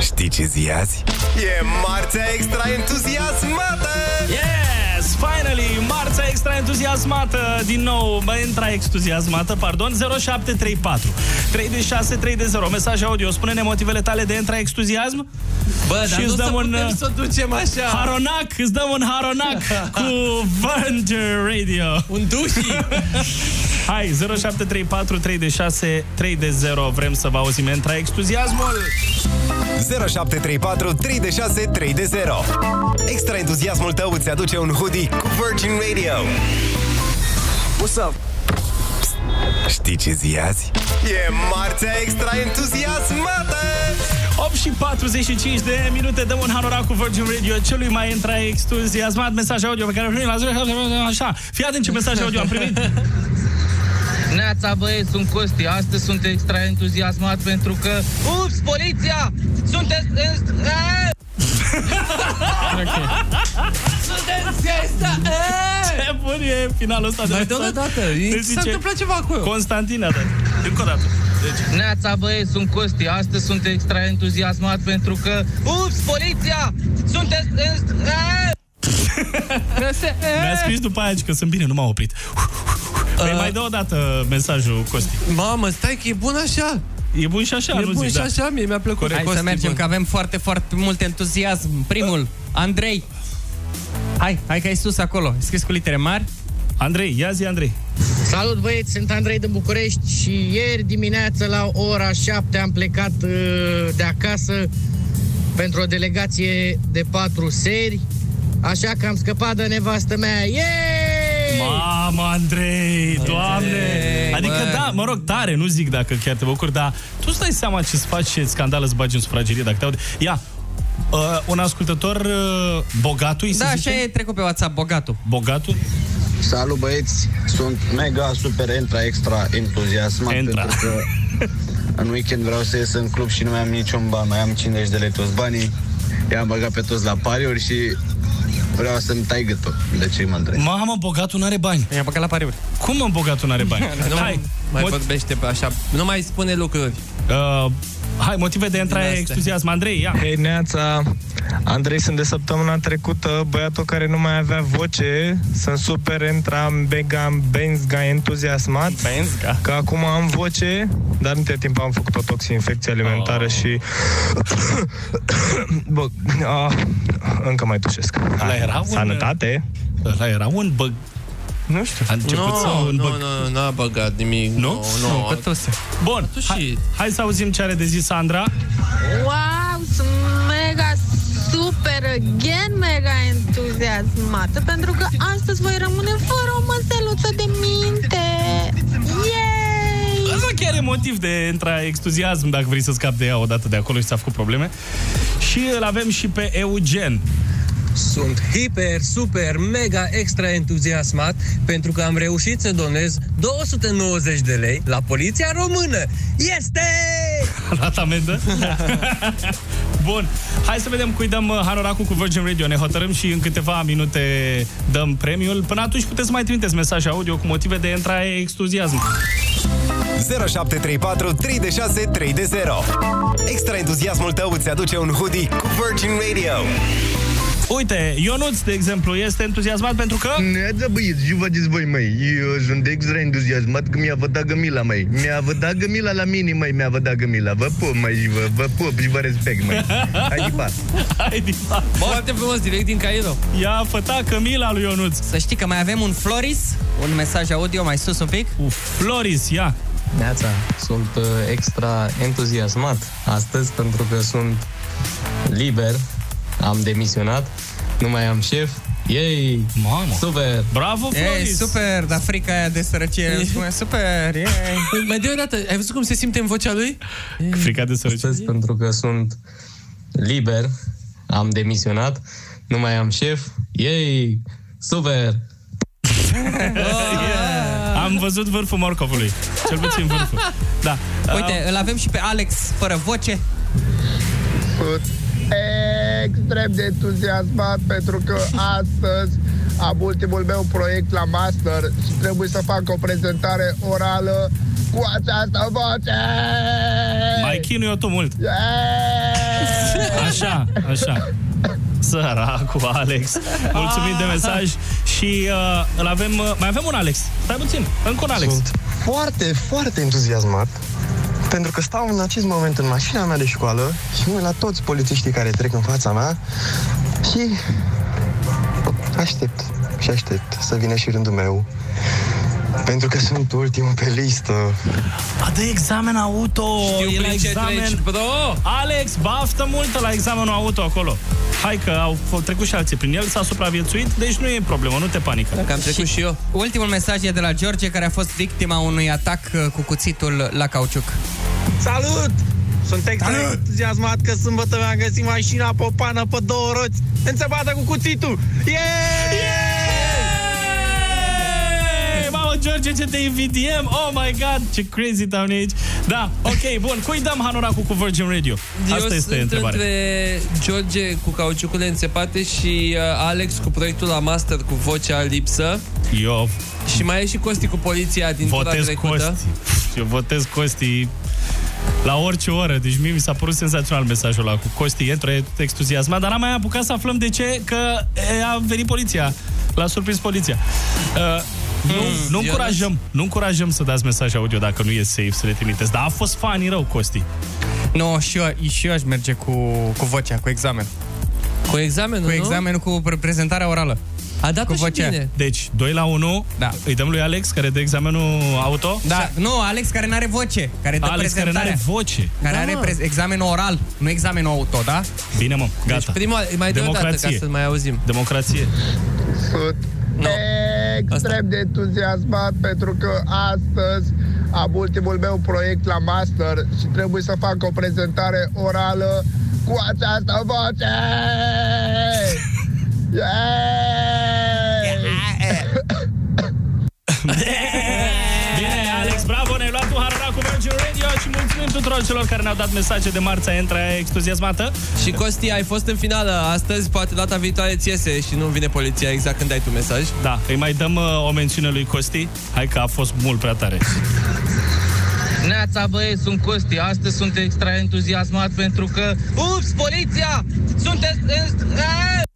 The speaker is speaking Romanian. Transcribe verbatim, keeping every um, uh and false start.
Știi ce zi azi? E marțea extra entuziasmată! Yes! Finally! Marțea extra entuziasmată! Din nou, bă, extra entuziasmată, pardon, zero șapte trei patru trei șase trei zero. Mesaj audio, spune-ne motivele tale de extra entuziasm. Bă, dar și nu dăm să un, putem să o ducem așa. Haronac, îți dăm un haronac cu Virgin Radio. Un duși. Hai, zero șapte trei patru trei șase trei zero. Vrem să vă auzim extra entuziasmul. zero șapte trei patru trei șase trei zero. Extra entuziasmul tău îți aduce un hoodie cu Virgin Radio. What's up? Știi ce zi azi? E marțea extra entuziasmată! opt și patruzeci și cinci de minute. Dăm un hanorac cu Virgin Radio celui mai extra entuziasmat. Mesaj audio pe care îl primim la așa. Fii atent ce mesaj audio am primit. Neața, băieți, sunt Costi. Astăzi sunt extra entuziasmat pentru că... Ups, poliția! Sunteți... Sunteți extra... Ce bun e finalul ăsta de mai dă o dată. S-a întâmplat ceva acolo. Constantin a dat. Încă o dată. Deci. Neața, băieți, sunt Costi. Astăzi sunt extra entuziasmat pentru că... Ups, poliția! Sunteți... Mi-a scris după aia că sunt bine, nu m-a oprit. Păi uh, mai dă o dată mesajul, Costi. Mamă, stai că e bun așa. E bun și așa, e nu bun zic, și da. așa, mie mi-a plăcut. Hai Costi, să mergem, bun. Că avem foarte, foarte mult entuziasm. Primul, Andrei. Hai, hai că ai sus acolo. Scris cu litere mari. Andrei, ia zi, Andrei. Salut, băieți, sunt Andrei din București și ieri dimineață la ora șapte am plecat uh, de acasă pentru o delegație de patru seri, așa că am scăpat de nevastă mea. Yay! Mamă, Andrei, Doamne! Andrei, adică, bă. da, mă rog, tare, nu zic dacă chiar te bucuri, dar tu îți dai seama ce-ți faci, ce scandal îți bagi în sufragerie dacă te aude. Ia, uh, un ascultător, uh, Bogatul, Da, așa e trecut pe WhatsApp, Bogatul. Bogatul? Salut, băieți! Sunt mega, super, entra, extra entuziasmat Entra. pentru că în weekend vreau să ies în club și nu mai am niciun ban, mai am cincizeci de lei toți banii, i-am băgat pe toți la pariuri și vreau să-mi tai gâtul. De ce mă întreb? Mamă, Bogatul n-are bani. I-a băgat la pariuri. Cum, mă, Bogatul n-are bani? Nu Hai, mai mot- vorbește pe așa. Nu mai spune lucruri. uh, hai, motive de intra entuziasm. Andrei, ia. Hei, Neața! Andrei, sunt de săptămâna trecută, băiatul care nu mai avea voce. Sunt super entra, mega, benzga, entuziasmat. Benzga? Că acum am voce, dar între timp am făcut o toxinfecție alimentară oh. și... Bă, a, încă mai tușesc. Ăla era un... Sănătate! Ăla era un băg... Nu știu. A început no, să un nu, băg... nu, nu a băgat nimic. Nu? Nu, nu. Nu, că tose. Bun, Atunci hai, și- hai să auzim ce are de zis Sandra. Wow, sunt mega super, again, mega entuziasmată pentru că astăzi voi rămâne fără o măseluță de minte. Yay! Asta chiar e motiv de intra entuziasm dacă vrei să scapi de ea odată de acolo și ți-a făcut probleme. Și îl avem și pe Eugen. Sunt hiper, super, mega, extra entuziasmat pentru că am reușit să donez două sute nouăzeci de lei la Poliția Română. Este! A dat amendă? Bun, hai să vedem cui dăm hanoracul cu Virgin Radio. Ne hotărâm și în câteva minute dăm premiul. Până atunci puteți să mai trimiteți mesaje audio cu motive de intra entuziasm. zero șapte trei patru trei șase trei zero. Extra entuziasmul tău îți aduce un hoodie cu Virgin Radio. Uite, Ionuț, de exemplu, este entuziasmat pentru că... Neața, băieți, ce faceți voi, măi? Eu sunt extra entuziasmat că mi-a vădat gămila, măi. Mi-a vădat gămila la mine, măi, mi-a vădat gămila. Vă pup, măi, și vă, vă pup și vă respect, măi. Hai dipa. Hai dipa. Foarte frumos, direct din Cairo. Ia făta Cămila lui Ionuț. Să știi că mai avem un Floris, un mesaj audio mai sus un pic. Uf, Floris, ia. Neața, sunt uh, extra entuziasmat astăzi pentru că sunt liber, am demisionat, nu mai am șef. Yay! Mamă! Super! Bravo, Floris! Ei, super, dar frica aia de sărăcie îmi spune super, yay! Mai de o dată, ai văzut cum se simte în vocea lui? Frica de sărăcie. Astăzi pentru că sunt liber, am demisionat, nu mai am șef. Yay! Super! Yeah. Am văzut vârful morcovului. Cel puțin vârful. Da. Uite, uh, îl avem și pe Alex, fără voce. Extrem de entuziasmat pentru că astăzi am ultimul meu proiect la master și trebuie să fac o prezentare orală cu această voce. Ai chinuit-o tu mult. Așa, așa. Săracul Alex. Mulțumim de mesaj. Și uh, îl avem, uh, mai avem un Alex. Stai puțin, încă un Alex. Sunt foarte, foarte entuziasmat pentru că stau în acest moment în mașina mea de școală și mă uit la toți polițiștii care trec în fața mea și aștept și aștept să vină și rândul meu. Pentru că sunt ultimul pe listă. A, de examen auto. Știu e la prin ce examen. treci, bro. Alex, baftă multă la examenul auto acolo. Hai că au trecut și alții prin el, s-a supraviețuit, deci nu e problemă, nu te panică. Dacă am trecut și, și eu. Ultimul mesaj e de la George, care a fost victima unui atac cu cuțitul la cauciuc. Salut! Sunt extra entuziasmat că sâmbătă mi-am găsit mașina pe o pană pe două roți, înțepată cu cuțitul. Yeah! Yeah! Mamă, George, ce te invidiem! Oh my God, ce crazy town aici! Da, ok, bun, cui dăm hanoracul cu Virgin Radio? Asta Eu este sunt întrebarea. între George cu cauciucurile înțepate și uh, Alex cu proiectul la master cu vocea lipsă. Eu Și mai e și Costi cu poliția din tura votez trecută. Costi. Eu votez Costi la orice oră. Deci mie mi s-a părut senzațional mesajul ăla cu Costi. Intră entuziasmat, dar n-am mai apucat să aflăm de ce, că a venit poliția. L-a surprins poliția. Uh, Nu, mm, nu, încurajăm, nu încurajăm să dați mesaj audio dacă nu e safe să le trimiteți. Dar a fost funny rău, Costi. Nu, no, și, eu, și eu aș merge cu, cu vocea, cu examen. Cu examenul, Cu nu? examenul, cu prezentarea orală. A dat cu și vocea. bine. Deci, doi la unu, da. Îi dăm lui Alex, care dă examenul auto? Da, nu, Alex care n-are voce, care dă Alex care n-are voce. Care Da, are mă. pre- examenul oral, nu examenul auto, da? Bine, mă, gata. Deci prima, mai de o dată ca să mai auzim. Democrație. Sunt no. extrem de entuziasmat pentru că astăzi am ultimul meu proiect la master și trebuie să fac o prezentare orală cu această voce! Bine, Alex, bravo, ne-ai luat un harorac cu Virgin Radio și mulțumim tuturor celor care ne-au dat mesaje de marța Entra entuziasmată. Și Costi, ai fost în finală astăzi, poate data viitoare ți iese și nu vine poliția exact când dai tu mesaj. Da, îi mai dăm uh, o mențiune lui Costi. Hai că a fost mult prea tare. Neața, băieți, sunt Costi. Astăzi sunt extra entuziasmat pentru că... Ups, poliția! Sunteți...